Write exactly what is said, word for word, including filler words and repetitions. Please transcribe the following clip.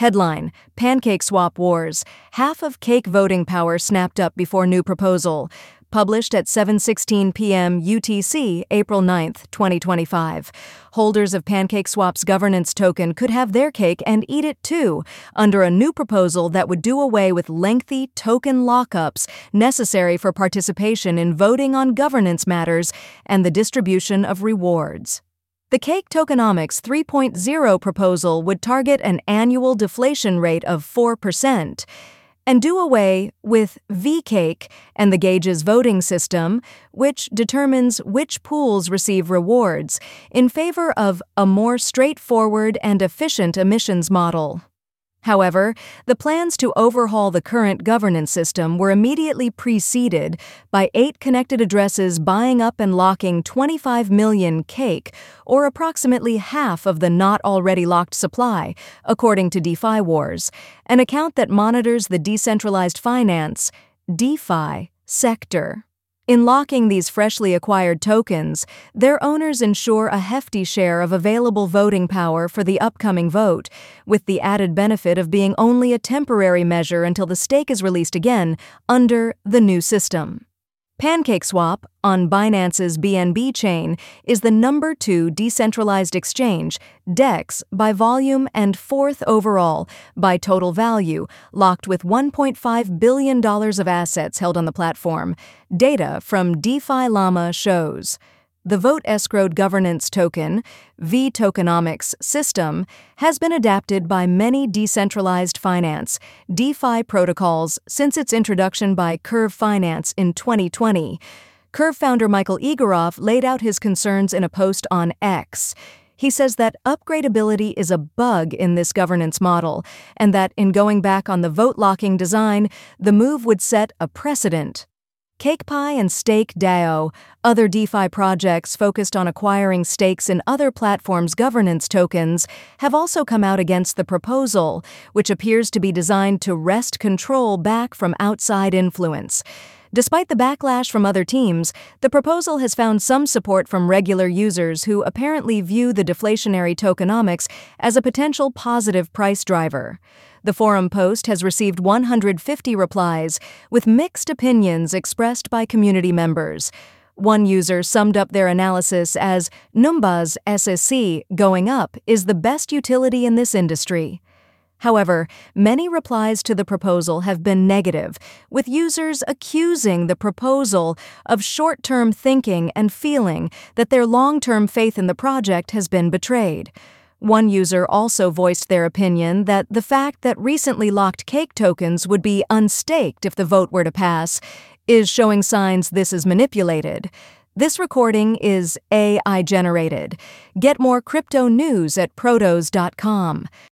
Headline: Pancake Swap Wars. Half of cake voting power snapped up before new proposal. Published at seven sixteen p m U T C, April ninth, twenty twenty-five. Holders of PancakeSwap's governance token could have their cake and eat it too, under a new proposal that would do away with lengthy token lockups necessary for participation in voting on governance matters and the distribution of rewards. The Cake Tokenomics three point oh proposal would target an annual deflation rate of four percent. And do away with V-Cake and the Gauges voting system, which determines which pools receive rewards, in favor of a more straightforward and efficient emissions model. However, the plans to overhaul the current governance system were immediately preceded by eight connected addresses buying up and locking twenty-five million cake, or approximately half of the not already locked supply, according to DeFi Wars, an account that monitors the decentralized finance (DeFi) sector. In locking these freshly acquired tokens, their owners ensure a hefty share of available voting power for the upcoming vote, with the added benefit of being only a temporary measure until the stake is released again under the new system. PancakeSwap, on Binance's B N B chain, is the number two decentralized exchange, DEX, by volume and fourth overall by total value, locked with one point five billion dollars of assets held on the platform. Data from DeFi Llama shows. The Vote Escrowed Governance Token, V Tokenomics system, has been adapted by many decentralized finance, DeFi protocols since its introduction by Curve Finance in twenty twenty. Curve founder Michael Egorov laid out his concerns in a post on X. He says that upgradability is a bug in this governance model, and that in going back on the vote-locking design, the move would set a precedent. CakePie and Stake DAO, other DeFi projects focused on acquiring stakes in other platforms' governance tokens, have also come out against the proposal, which appears to be designed to wrest control back from outside influence. Despite the backlash from other teams, the proposal has found some support from regular users who apparently view the deflationary tokenomics as a potential positive price driver. The forum post has received one hundred fifty replies, with mixed opinions expressed by community members. One user summed up their analysis as, "Numba's S S C going up is the best utility in this industry." However, many replies to the proposal have been negative, with users accusing the proposal of short-term thinking and feeling that their long-term faith in the project has been betrayed. One user also voiced their opinion that the fact that recently locked cake tokens would be unstaked if the vote were to pass is showing signs this is manipulated. This recording is A I generated. Get more crypto news at protos dot com.